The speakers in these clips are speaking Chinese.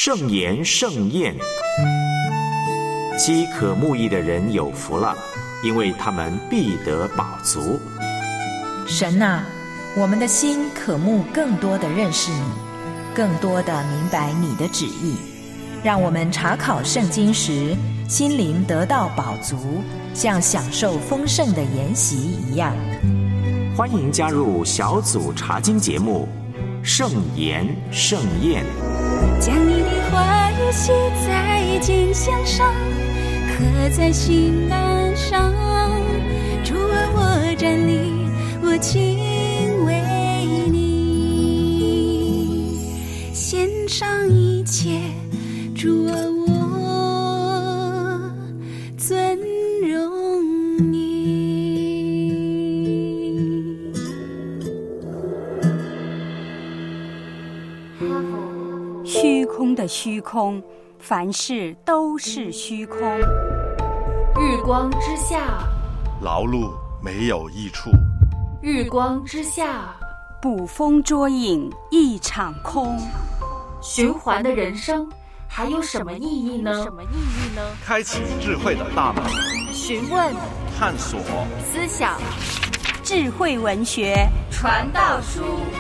圣言盛宴。饥渴慕义的人有福了，因为他们必得饱足。 神啊，我们的心渴慕更多的认识你，更多的明白你的旨意，让我们查考圣经时心灵得到饱足，像享受丰盛的筵席一样。 欢迎加入小组查经节目圣言盛宴。 将你的话语写在经箱上，刻在心坎上。主啊，我站立，我敬畏你，献上一切。主啊，我尊荣你。 虚空的虚空，凡事都是虚空。 日光之下， 劳碌没有益处； 日光之下， 捕风捉影一场空。 循环的人生还有什么意义呢？ 开启智慧的大门， 询问、 探索、 思想， 智慧文学传道书。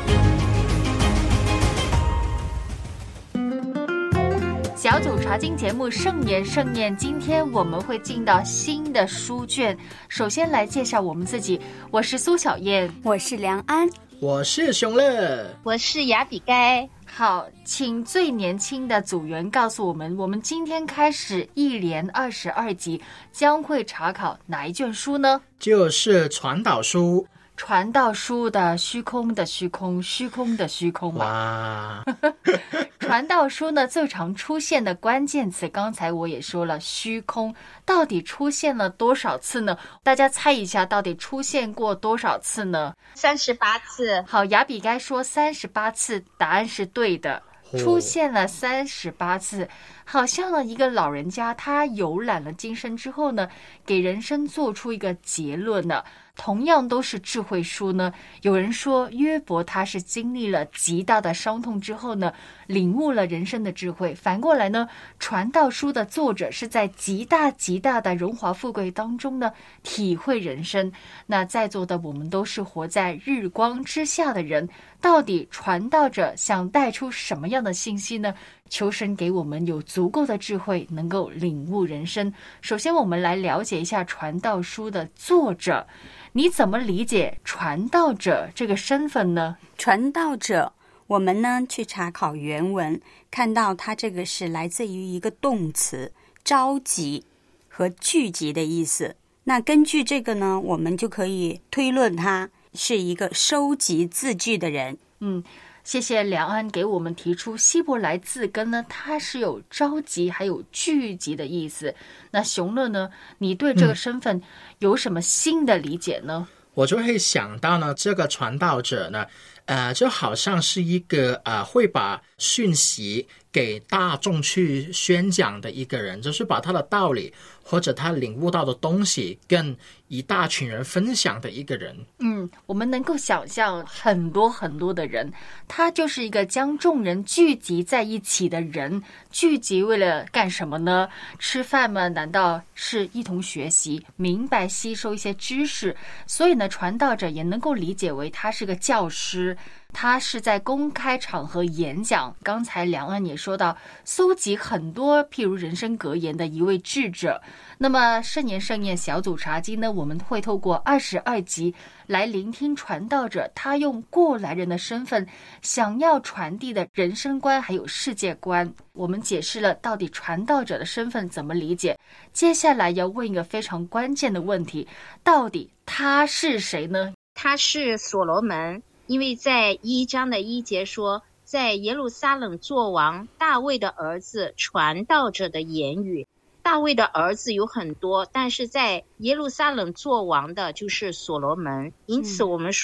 小组查经节目圣言盛宴，今天我们会进到新的书卷。首先来介绍我们自己，我是苏小燕， 我是梁安， 我是熊乐， 我是雅比该。 好，请最年轻的组员告诉我们，我们今天开始一连22集将会查考哪一卷书呢？ 就是传导书。 传道书的虚空的虚空，虚空的虚空嘛。哇！ 传道书呢，最常出现的关键词，刚才我也说了，虚空到底出现了多少次呢？大家猜一下，到底出现过多少次呢 ？38次。 好，雅比该说38次，答案是对的。出现了38次，好像呢一个老人家，他游览了今生之后呢，给人生做出一个结论呢。同样都是智慧书呢，有人说约伯他是经历了极大的伤痛之后呢，领悟了人生的智慧。反过来呢，传道书的作者是在极大极大的荣华富贵当中呢，体会人生。那在座的我们都是活在日光之下的人，到底传道者想带出什么样的信息呢？求神给我们有足够的智慧，能够领悟人生。首先我们来了解一下传道书的作者，你怎么理解传道者这个身份呢？ 传道者，我们呢去查考原文，看到它这个是来自于一个动词，召集和聚集的意思。那根据这个呢，我们就可以推论他是一个收集字句的人。 谢谢梁安给我们提出希伯来字根呢，它是有召集还有聚集的意思。那熊乐呢，你对这个身份有什么新的理解呢？ 我就会想到呢，这个传道者呢，就好像是一个会把讯息给大众去宣讲的一个人，就是把他的道理或者他领悟到的东西跟一大群人分享的一个人。 我们能够想象很多很多的人，他就是一个将众人聚集在一起的人。聚集为了干什么呢？吃饭吗？难道是一同学习、明白、吸收一些知识？所以呢，传道者也能够理解为他是个教师，他是在公开场合演讲。刚才梁安也说到，搜集很多譬如人生格言的一位智者。那么圣言盛宴小组查经呢，我们会透过22集来聆听传道者他用过来人的身份想要传递的人生观还有世界观。我们解释了到底传道者的身份怎么理解，接下来要问一个非常关键的问题，到底他是谁呢？ 他是所罗门，因为在1章的1节说，在耶路撒冷作王，大卫的儿子传道者的言语。大卫的儿子有很多，但是在耶路撒冷作王的就是所罗门。因此我们说，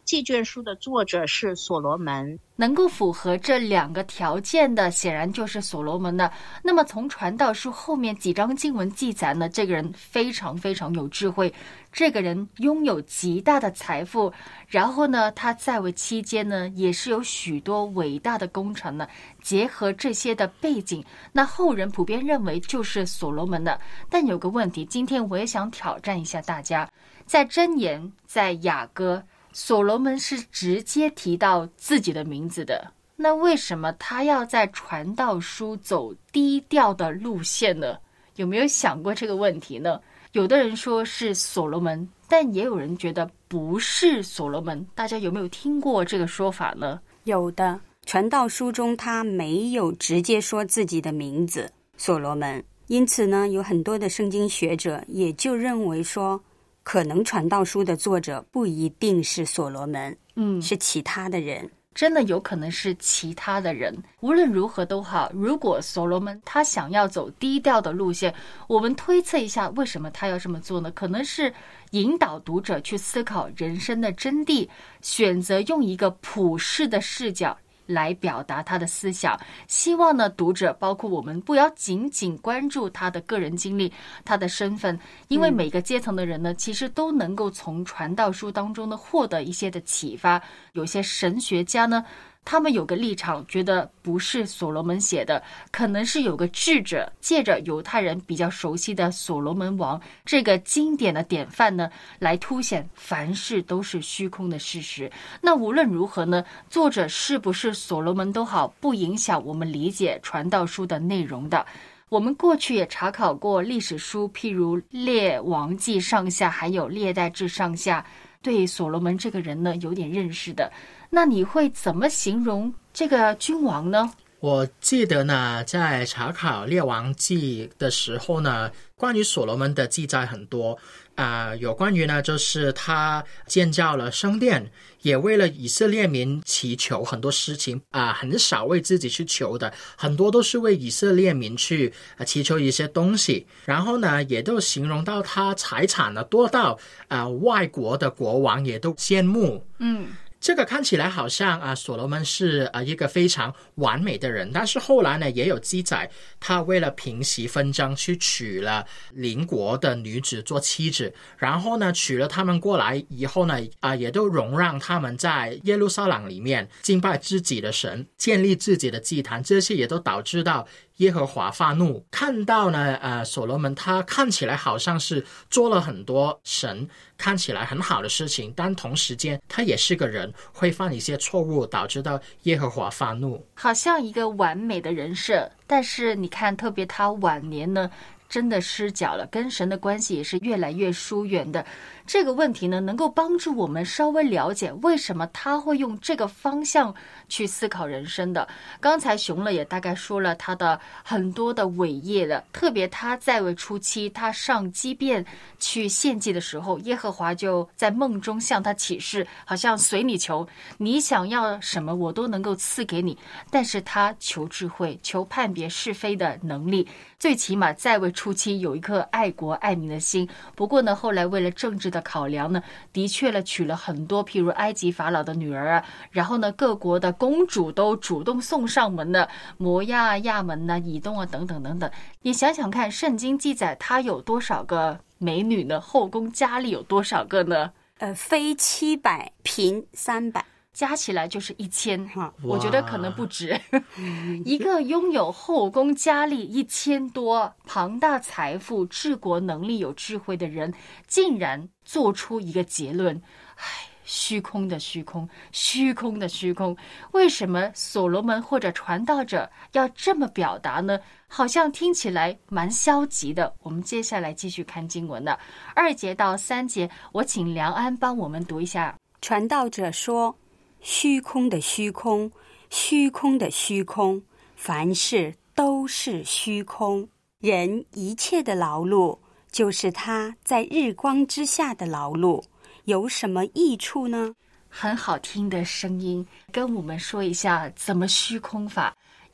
这卷书的作者是所罗门。 能够符合这2个条件的，显然就是所罗门的。那么从传道书后面几章经文记载呢，这个人非常非常有智慧，这个人拥有极大的财富，然后呢，他在位期间呢，也是有许多伟大的工程呢。结合这些的背景，那后人普遍认为就是所罗门的。但有个问题，今天我也想挑战一下大家，在箴言，在雅歌，所罗门是直接提到自己的名字的，那为什么他要在传道书走低调的路线呢？有没有想过这个问题呢？有的人说是所罗门，但也有人觉得不是所罗门，大家有没有听过这个说法呢？ 有的，传道书中他没有直接说自己的名字所罗门，因此呢，有很多的圣经学者也就认为说，可能传道书的作者不一定是所罗门，是其他的人。 真的有可能是其他的人。无论如何都好，如果所罗门他想要走低调的路线，我们推测一下为什么他要这么做呢？可能是引导读者去思考人生的真谛，选择用一个普世的视角来表达他的思想，希望呢读者包括我们不要仅仅关注他的个人经历，他的身份，因为每个阶层的人呢，其实都能够从传道书当中呢获得一些的启发。有些神学家呢，他们有个立场，觉得不是所罗门写的，可能是有个智者借着犹太人比较熟悉的所罗门王这个经典的典范呢，来凸显凡事都是虚空的事实。那无论如何呢，作者是不是所罗门都好，不影响我们理解传道书的内容的。我们过去也查考过历史书，譬如列王记上下还有列代志上下，对所罗门这个人呢有点认识的。那你会怎么形容这个君王呢？ 我记得呢，在查考列王记的时候呢，关于所罗门的记载很多有关于呢，就是他建造了圣殿，也为了以色列民祈求很多事情很少为自己去求的，很多都是为以色列民去祈求一些东西。然后呢，也都形容到他财产呢多到外国的国王也都羡慕。这个看起来好像所罗门是一个非常完美的人，但是后来呢，也有记载他为了平息纷争去娶了邻国的女子做妻子，然后呢娶了他们过来以后呢也都容让他们在耶路撒冷里面敬拜自己的神，建立自己的祭坛，这些也都导致到耶和华发怒。看到呢所罗门他看起来好像是做了很多神看起来很好的事情，但同时间他也是个人，会犯一些错误，导致到耶和华发怒， 好像一个完美的人设。但是你看，特别他晚年呢真的失脚了，跟神的关系也是越来越疏远的。这个问题呢，能够帮助我们稍微了解为什么他会用这个方向去思考人生的。刚才熊乐也大概说了他的很多的伟业的，特别他在位初期，他上基遍去献祭的时候，耶和华就在梦中向他启示，好像随你求，你想要什么我都能够赐给你。但是他求智慧，求判别是非的能力，最起码在位初期有一颗爱国爱民的心。不过呢，后来为了政治的考量呢，的确了娶了很多譬如埃及法老的女儿然后呢各国的公主都主动送上门的，摩亚亚门以东等等等等。你想想看，圣经记载他有多少个美女呢？后宫佳丽有多少个呢？ 非700，嫔300， 加起来就是1000，我觉得可能不止。一个拥有后宫佳丽1000多、庞大财富、治国能力、有智慧的人，竟然做出一个结论：虚空的虚空，虚空的虚空。为什么所罗门或者传道者要这么表达呢？好像听起来蛮消极的。我们接下来继续看经文的2节到3节，我请梁安帮我们读一下。 传道者说，虚空的虚空，虚空的虚空，凡事都是虚空。人一切的劳碌，就是他在日光之下的劳碌，有什么益处呢？ 很好听的声音，跟我们说一下怎么虚空法。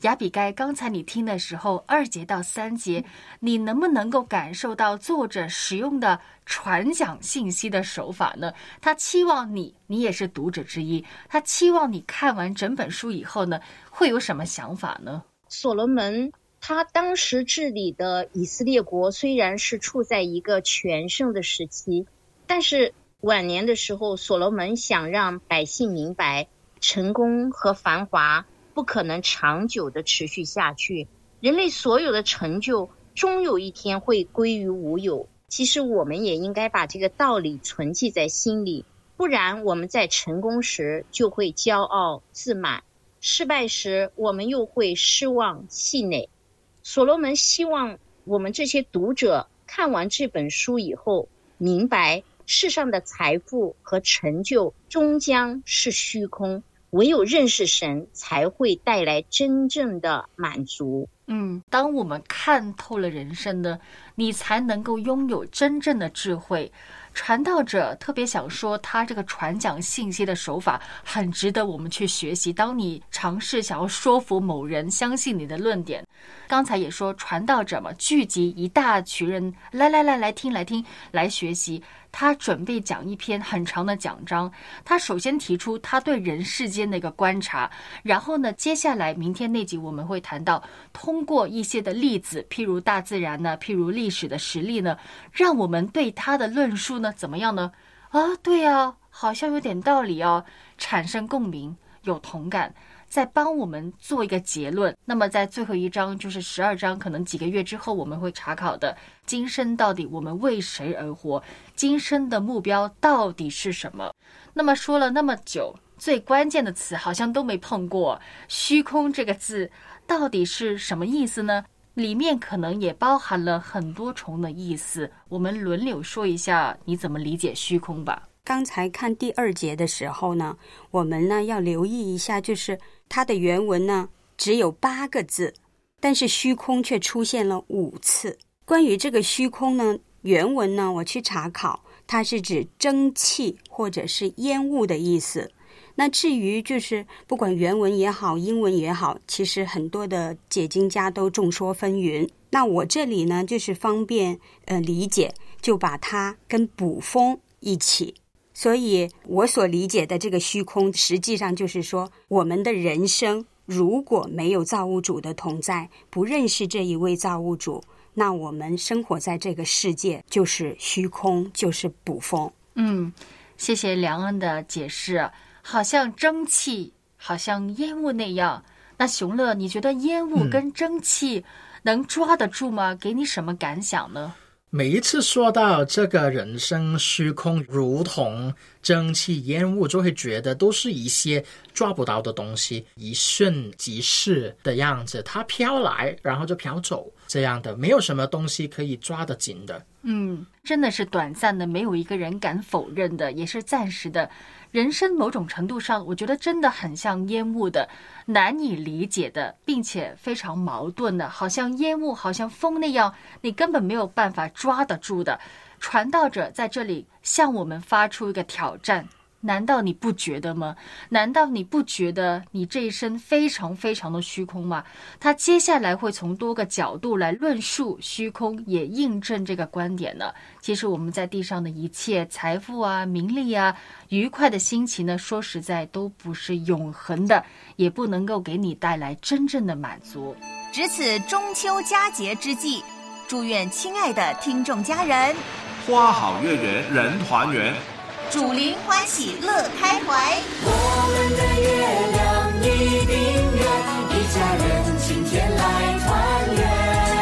亚比该，刚才你听的时候2节到3节，你能不能够感受到作者使用的传讲信息的手法呢？他期望你也是读者之一，他期望你看完整本书以后呢，会有什么想法呢？ 所罗门他当时治理的以色列国虽然是处在一个全盛的时期，但是晚年的时候，所罗门想让百姓明白，成功和繁华不可能长久的持续下去，人类所有的成就终有一天会归于无有。其实我们也应该把这个道理存记在心里，不然我们在成功时就会骄傲自满，失败时我们又会失望气馁。所罗门希望我们这些读者看完这本书以后，明白世上的财富和成就终将是虚空，唯有认识神才会带来真正的满足。 当我们看透了人生呢，你才能够拥有真正的智慧。传道者特别想说，他这个传讲信息的手法很值得我们去学习。当你尝试想要说服某人相信你的论点，刚才也说传道者嘛，聚集一大群人，来听来学习。他准备讲一篇很长的讲章，他首先提出他对人世间的一个观察，然后呢，接下来明天那集我们会谈到，通过一些的例子，譬如大自然呢，譬如历史的实例呢，让我们对他的论述呢怎么样呢？对啊，好像有点道理哦，产生共鸣，有同感，再帮我们做一个结论。那么在最后一章，就是12章，可能几个月之后我们会查考的，今生到底我们为谁而活，今生的目标到底是什么。那么说了那么久，最关键的词好像都没碰过，虚空这个字到底是什么意思呢？里面可能也包含了很多重的意思，我们轮流说一下你怎么理解虚空吧。 刚才看第2节的时候呢，我们呢要留意一下，就是它的原文呢只有8个字，但是虚空却出现了5次。关于这个虚空呢，原文呢我去查考，它是指蒸汽或者是烟雾的意思。那至于就是不管原文也好，英文也好，其实很多的解经家都众说纷纭。那我这里呢就是方便理解，就把它跟捕风一起。所以我所理解的这个虚空，实际上就是说，我们的人生如果没有造物主的同在，不认识这一位造物主，那我们生活在这个世界就是虚空，就是捕风。 谢谢梁恩的解释。好像蒸汽，好像烟雾那样。那熊乐，你觉得烟雾跟蒸汽能抓得住吗？给你什么感想呢？ 每一次说到这个人生虚空如同蒸汽烟雾，就会觉得都是一些抓不到的东西，一瞬即逝的样子，它飘来然后就飘走，这样的，没有什么东西可以抓得紧的。 真的是短暂的，没有一个人敢否认的，也是暂时的。人生某种程度上，我觉得真的很像烟雾的，难以理解的，并且非常矛盾的，好像烟雾，好像风那样，你根本没有办法抓得住的。传道者在这里向我们发出一个挑战，难道你不觉得吗？难道你不觉得你这一生非常非常的虚空吗？他接下来会从多个角度来论述虚空，也印证这个观点呢。其实我们在地上的一切财富啊、名利啊、愉快的心情呢，说实在都不是永恒的，也不能够给你带来真正的满足。 值此中秋佳节之际，祝愿亲爱的听众家人花好月圆人团圆， 主灵欢喜乐开怀。 我们的月亮一定圆，一家人今天来团圆。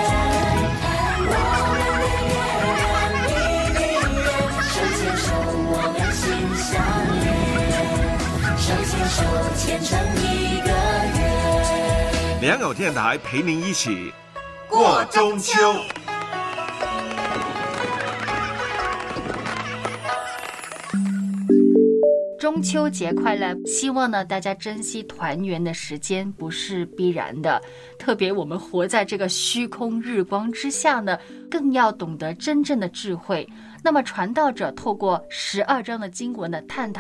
我们的月亮一定圆，手牵手我们心相连，手牵手牵成一个圆。 良友电台陪您一起过中秋。 中秋节快乐！希望呢大家珍惜团圆的时间，不是必然的。特别我们活在这个虚空日光之下呢，更要懂得真正的智慧。那么传道者透过12章的经文的探讨，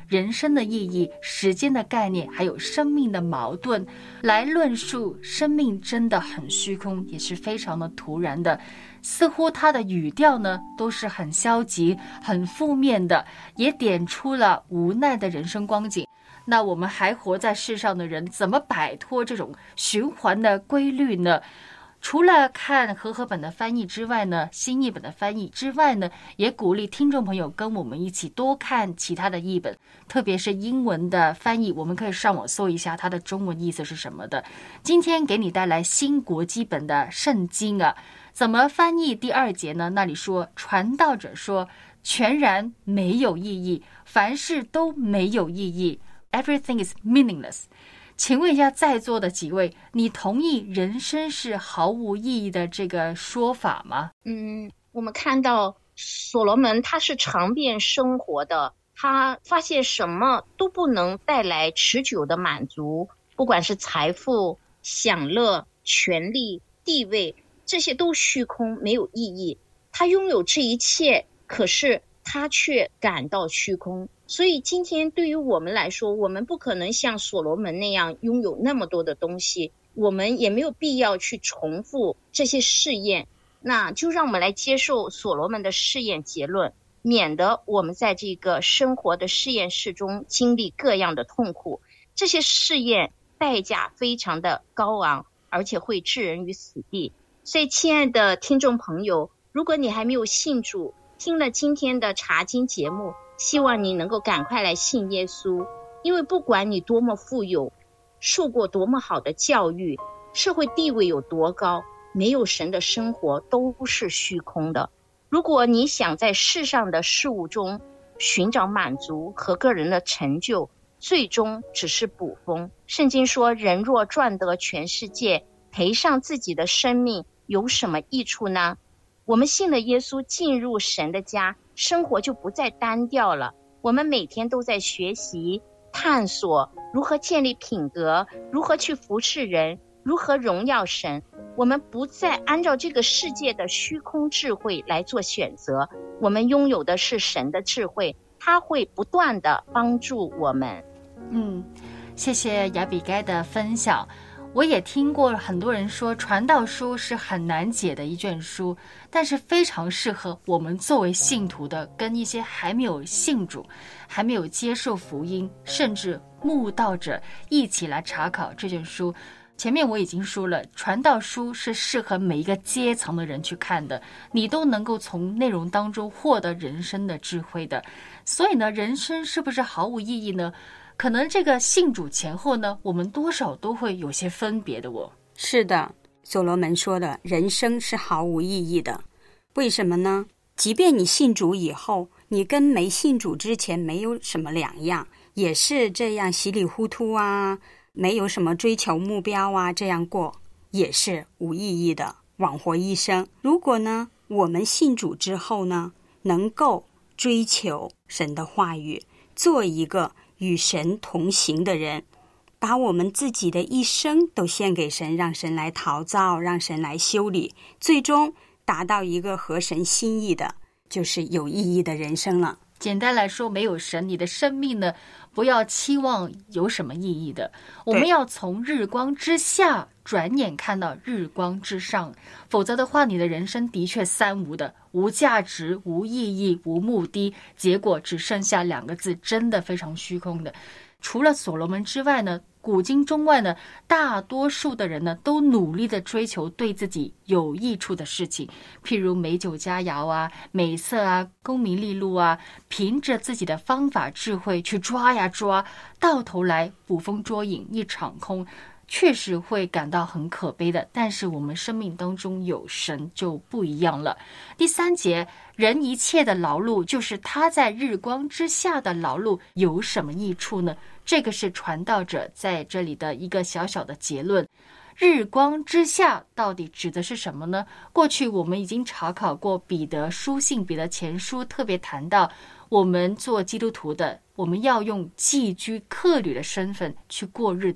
人生的意义、时间的概念，还有生命的矛盾，来论述生命真的很虚空，也是非常的突然的。似乎他的语调呢都是很消极、很负面的，也点出了无奈的人生光景。那我们还活在世上的人，怎么摆脱这种循环的规律呢？除了看和合本的翻译之外呢，新译本的翻译之外呢，也鼓励听众朋友跟我们一起多看其他的译本，特别是英文的翻译，我们可以上网搜一下它的中文意思是什么的。今天给你带来新国际本的圣经啊，怎么翻译第2节呢？那里说，传道者说，全然没有意义，凡事都没有意义， Everything is meaningless。请问一下在座的几位，你同意人生是毫无意义的这个说法吗？ 我们看到所罗门他是尝遍生活的，他发现什么都不能带来持久的满足，不管是财富、享乐、权力、地位，这些都虚空，没有意义。他拥有这一切，可是他却感到虚空。所以今天对于我们来说，我们不可能像所罗门那样拥有那么多的东西，我们也没有必要去重复这些试验。那就让我们来接受所罗门的试验结论，免得我们在这个生活的试验室中经历各样的痛苦。这些试验代价非常的高昂，而且会置人于死地。所以亲爱的听众朋友，如果你还没有信主，听了今天的查经节目，希望你能够赶快来信耶稣。因为不管你多么富有，受过多么好的教育，社会地位有多高，没有神的生活都是虚空的。如果你想在世上的事物中寻找满足和个人的成就，最终只是捕风。圣经说，人若赚得全世界，赔上自己的生命，有什么益处呢？我们信了耶稣，进入神的家，生活就不再单调了。我们每天都在学习探索如何建立品格，如何去服侍人，如何荣耀神。我们不再按照这个世界的虚空智慧来做选择，我们拥有的是神的智慧，他会不断的帮助我们。 谢谢亚比该的分享。我也听过很多人说传道书是很难解的一卷书，但是非常适合我们作为信徒的，跟一些还没有信主、还没有接受福音，甚至慕道者一起来查考这卷书。前面我已经说了，传道书是适合每一个阶层的人去看的，你都能够从内容当中获得人生的智慧的。所以呢，人生是不是毫无意义呢？可能这个信主前后呢，我们多少都会有些分别的哦。 是的，所罗门说的人生是毫无意义的。为什么呢？即便你信主以后，你跟没信主之前没有什么两样，也是这样稀里糊涂啊，没有什么追求目标啊，这样过也是无意义的，枉活一生。如果呢，我们信主之后呢，能够追求神的话语，做一个与神同行的人，把我们自己的一生都献给神，让神来陶造，让神来修理，最终达到一个合神心意的，就是有意义的人生了。 简单来说，没有神，你的生命呢，不要期望有什么意义的。我们要从日光之下转眼看到日光之上，否则的话，你的人生的确三无的，无价值、无意义、无目的，结果只剩下2个字，真的非常虚空的。除了所罗门之外呢，古今中外呢，大多数的人呢，都努力的追求对自己有益处的事情，譬如美酒佳肴啊、美色啊、功名利禄啊，凭着自己的方法智慧去抓呀抓，到头来捕风捉影，一场空，确实会感到很可悲的。但是我们生命当中有神就不一样了。第3节，人一切的劳碌，就是他在日光之下的劳碌，有什么益处呢？这个是传道者在这里的一个小小的结论。日光之下到底指的是什么呢？过去我们已经查考过彼得书信、彼得前书，特别谈到我们做基督徒的，我们要用寄居客旅的身份去过日子。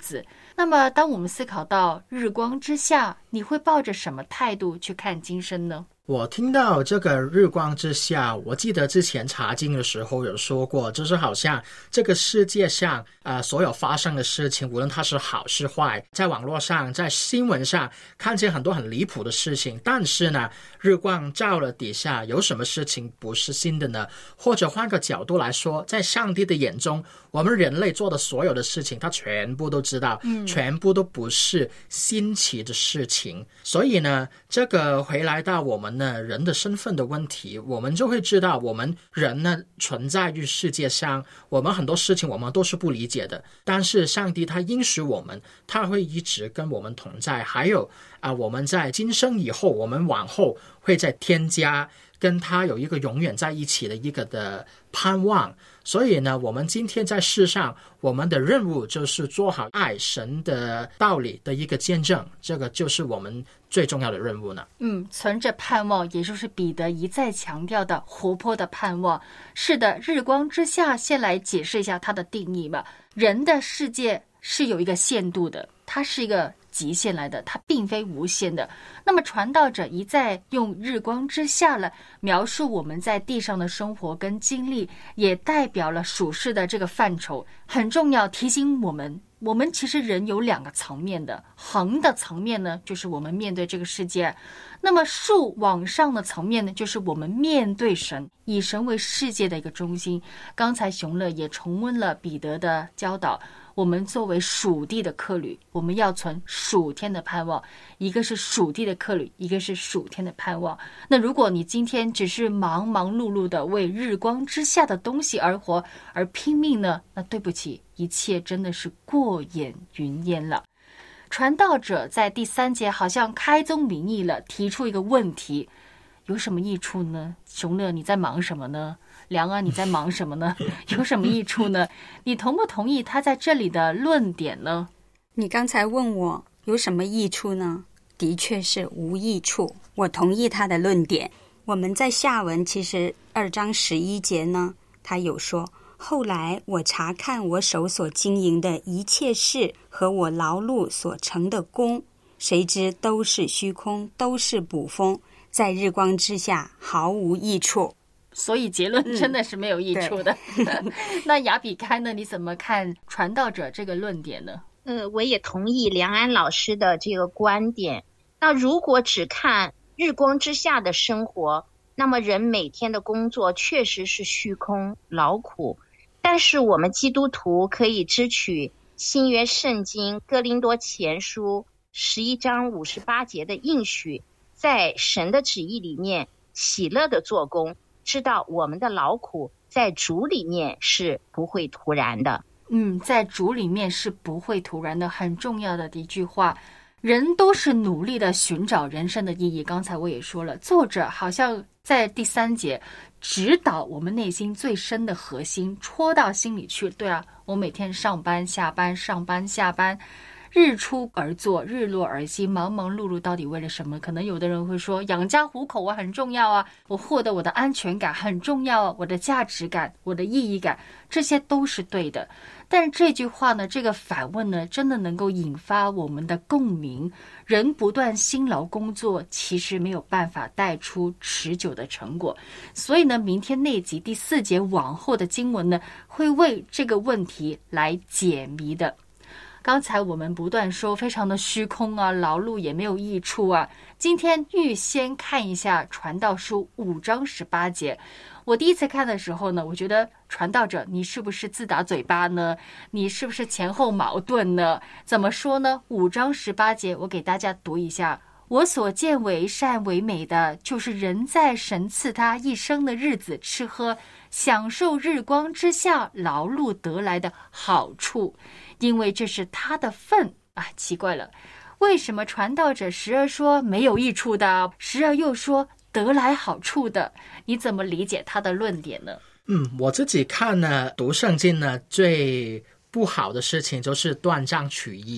那么当我们思考到日光之下，你会抱着什么态度去看今生呢？ 我听到这个日光之下，我记得之前查经的时候有说过，就是好像这个世界上所有发生的事情，无论它是好是坏，在网络上在新闻上看见很多很离谱的事情，但是呢日光照了底下，有什么事情不是新的呢？或者换个角度来说，在上帝的眼中，我们人类做的所有的事情他全部都知道，全部都不是新奇的事情。所以呢这个回来到我们呢人的身份的问题，我们就会知道我们人呢存在于世界上，我们很多事情我们都是不理解的，但是上帝他应许我们，他会一直跟我们同在。还有我们在今生以后，我们往后会再添加跟他有一个永远在一起的一个的盼望。所以呢我们今天在世上，我们的任务就是做好爱神的道理的一个见证，这个就是我们最重要的任务呢。 存着盼望，也就是彼得一再强调的活泼的盼望。是的，日光之下，先来解释一下它的定义吧。人的世界是有一个限度的，它是一个极限来的，它并非无限的。那么传道者一再用日光之下了描述我们在地上的生活跟经历，也代表了属世的这个范畴，很重要，提醒我们其实人有两个层面的，横的层面呢就是我们面对这个世界，那么竖往上的层面呢就是我们面对神，以神为世界的一个中心。刚才熊乐也重温了彼得的教导，我们作为属地的客旅，我们要存属天的盼望，一个是属地的客旅，一个是属天的盼望。那如果你今天只是忙忙碌碌的为日光之下的东西而活，而拼命呢，那对不起，一切真的是过眼云烟了。传道者在第3节好像开宗明义了，提出一个问题，有什么益处呢？熊乐，你在忙什么呢？梁啊，你在忙什么呢？有什么益处呢？你同不同意他在这里的论点呢？ 你刚才问我有什么益处呢？的确是无益处，我同意他的论点。我们在下文其实2章11节呢，他有说，后来我查看我手所经营的一切事和我劳碌所成的功，谁知都是虚空，都是捕风，在日光之下毫无益处。 所以结论真的是没有益处的。那亚比开呢？你怎么看传道者这个论点呢？ 我也同意梁安老师的这个观点。那如果只看日光之下的生活，那么人每天的工作确实是虚空劳苦，但是我们基督徒可以支取新约圣经哥林多前书11章58节的应许，在神的旨意里面喜乐的做工，知道我们的劳苦在主里面是不会突然的。 在主里面是不会突然的，很重要的一句话。人都是努力的寻找人生的意义，刚才我也说了，作者好像在第3节指导我们内心最深的核心，戳到心里去。对啊，我每天上班下班，上班下班，日出而作，日落而息，忙忙碌碌，到底为了什么？可能有的人会说，养家糊口啊很重要啊，我获得我的安全感很重要啊，我的价值感，我的意义感，这些都是对的。但是这句话呢，这个反问呢，真的能够引发我们的共鸣。人不断辛劳工作，其实没有办法带出持久的成果。所以呢，明天那集第4节往后的经文呢，会为这个问题来解谜的。刚才我们不断说非常的虚空啊，劳碌也没有益处啊。今天预先看一下传道书5章18节。我第一次看的时候呢，我觉得传道者你是不是自打嘴巴呢？你是不是前后矛盾呢？怎么说呢？5章18节我给大家读一下。我所见为善为美的，就是人在神赐他一生的日子吃喝，享受日光之下劳碌得来的好处，因为这是他的份啊。奇怪了，为什么传道者时而说没有益处的，时而又说得来好处的？你怎么理解他的论点呢？ 我自己看呢，读圣经呢，最不好的事情就是断章取义。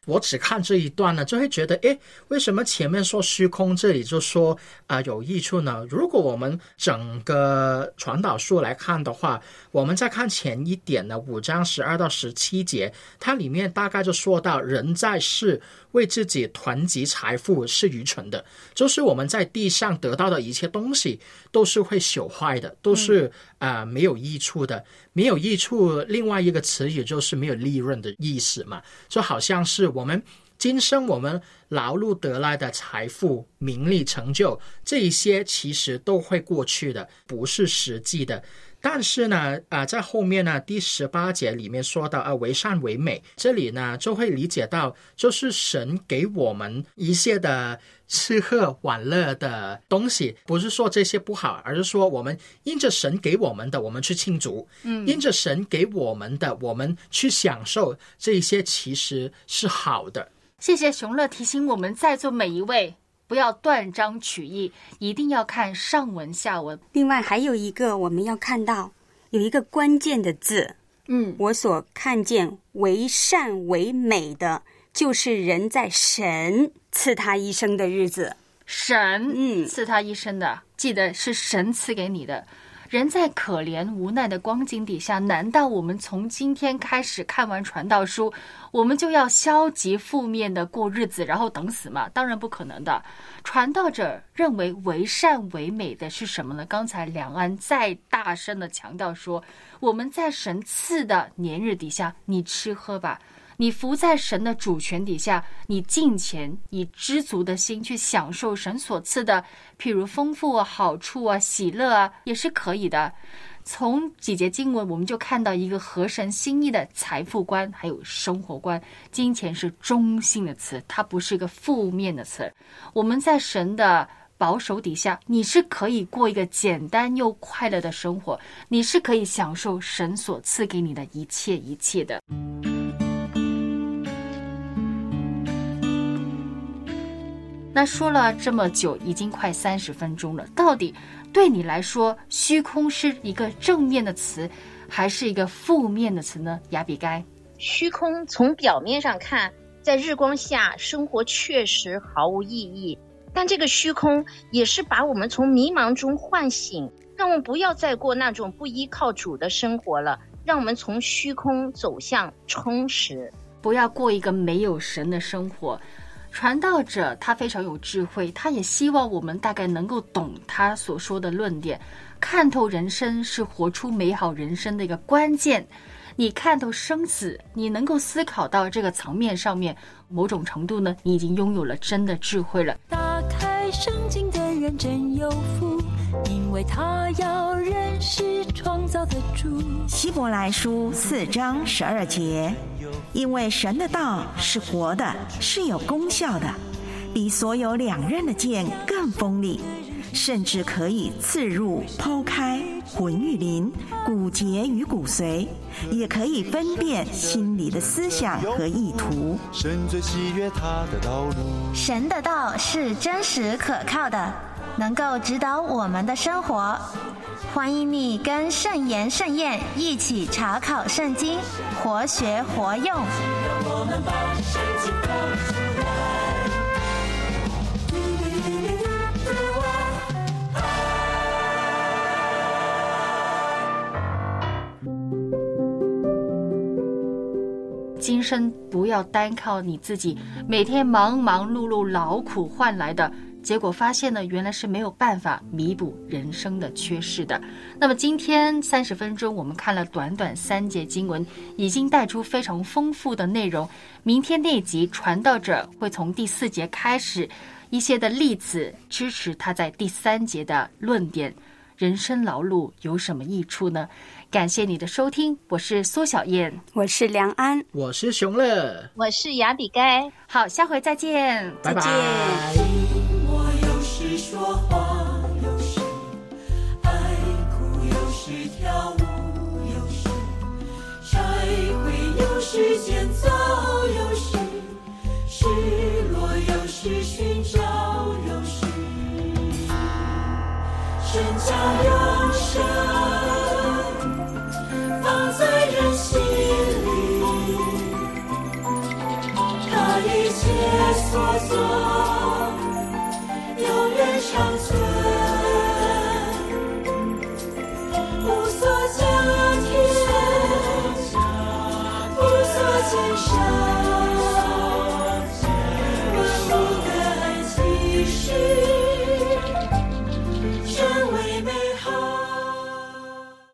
我只看这一段呢，就会觉得，诶，为什么前面说虚空，这里就说有益处呢？如果我们整个传导书来看的话，我们再看前一点呢，5章12到17节，它里面大概就说到，人在世为自己囤积财富是愚蠢的，就是我们在地上得到的一切东西都是会朽坏的，都是没有益处的。没有益处，另外一个词语就是没有利润的意思嘛，就好像是我们今生我们劳碌得来的财富、名利、成就，这一些其实都会过去的，不是实际的。但是呢，在后面呢，第18节里面说到为善为美，这里呢就会理解到，就是神给我们一些的吃喝玩乐的东西，不是说这些不好，而是说我们因着神给我们的，我们去庆祝，因着神给我们的，我们去享受，这一些其实是好的。 谢谢熊乐提醒我们在座每一位，不要断章取义，一定要看上文下文。 另外还有一个我们要看到有一个关键的字，我所看见为善为美的，就是人在神赐他一生的日子。 神赐他一生的，记得是神赐给你的。人在可怜无奈的光景底下，难道我们从今天开始看完传道书，我们就要消极负面的过日子，然后等死吗？当然不可能的。传道者认为为善为美的是什么呢？刚才梁安再大声的强调说，我们在神赐的年日底下，你吃喝吧，你服在神的主权底下，你敬虔，以知足的心去享受神所赐的，譬如丰富啊、好处啊、喜乐啊，也是可以的。从几节经文我们就看到一个合神心意的财富观还有生活观。金钱是中性的词，它不是一个负面的词。我们在神的保守底下，你是可以过一个简单又快乐的生活，你是可以享受神所赐给你的一切一切的。那说了这么久，已经快30分钟了，到底对你来说，虚空是一个正面的词，还是一个负面的词呢？雅比该， 虚空从表面上看，在日光下，生活确实毫无意义，但这个虚空也是把我们从迷茫中唤醒，让我们不要再过那种不依靠主的生活了，让我们从虚空走向充实， 不要过一个没有神的生活。传道者他非常有智慧，他也希望我们大概能够懂他所说的论点。看透人生是活出美好人生的一个关键。你看透生死，你能够思考到这个层面上面，某种程度呢，你已经拥有了真的智慧了。 打开圣经的人真有福，因为他要认识创造的主。 希伯来书4章12节，因为神的道是活的，是有功效的，比所有两刃的剑更锋利，甚至可以刺入剖开魂与灵、骨节与骨髓，也可以分辨心里的思想和意图。 神最喜悦他的道路。 神的道是真实可靠的，能够指导我们的生活。欢迎你跟圣言圣宴一起查考圣经，活学活用。 我们把圣经考出来。 今生不要单靠你自己，每天忙忙碌碌劳苦换来的，结果发现呢，原来是没有办法弥补人生的缺失的。那么今天30分钟我们看了短短3节经文，已经带出非常丰富的内容。明天那一集传道者会从第4节开始，一些的例子支持他在第3节的论点。人生劳碌有什么益处呢？感谢你的收听，我是苏小燕， 我是梁安， 我是熊乐， 我是雅比该。 好，下回再见， 拜拜。 再见。 我有时说话，有时爱哭，有时跳舞，有时拆毁，有时建造，有时失落，有时寻找，有时神将永生放在人心里，他作永远长存，无所加添，无所减少。